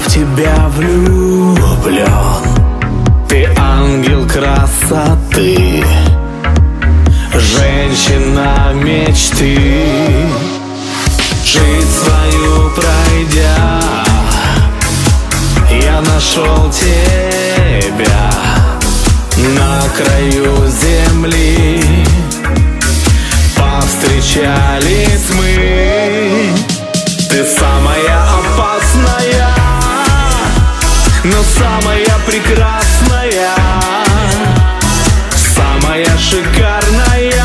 тебя влюблен. Ты ангел красоты, женщина мечты. Жизнь свою пройдя, я нашел тебя на краю земли. Повстречались мы. Ты самая опасная, но самая прекрасная, самая шикарная.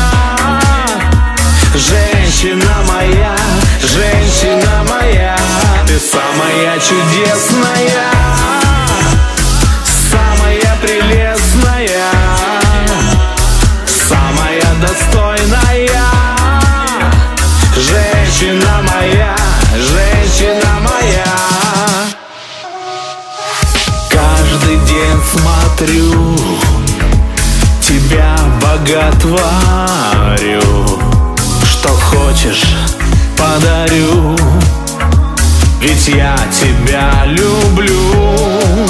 Женщина моя, женщина моя. Ты самая чудесная, самая прелестная, самая достойная. Женщина моя, женщина моя. Каждый день смотрю, тебя боготворю. Что хочешь, подарю, ведь я тебя люблю.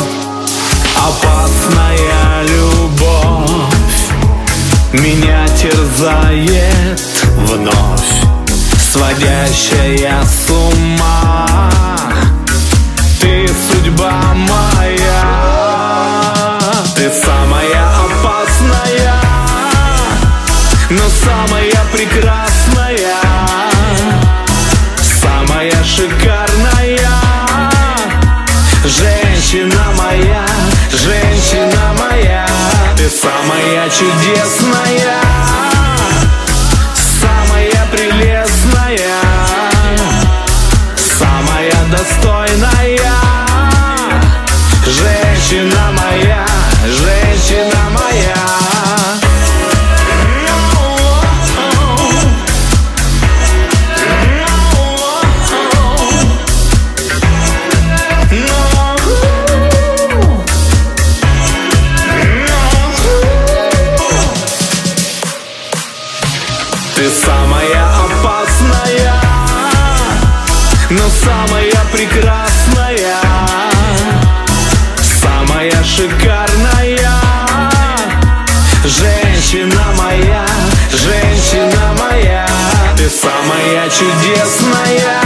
Опасная любовь меня терзает вновь, сводящая с ума. Ты судьба моя. Ты самая опасная, но самая прекрасная, самая шикарная. Женщина моя, женщина моя. Ты самая чудесная, самая прелестная, самая достойная. Женщина моя, женщина моя. Ты самая опасная, но самая прекрасная, самая шикарная. Женщина моя, женщина моя. Ты самая чудесная,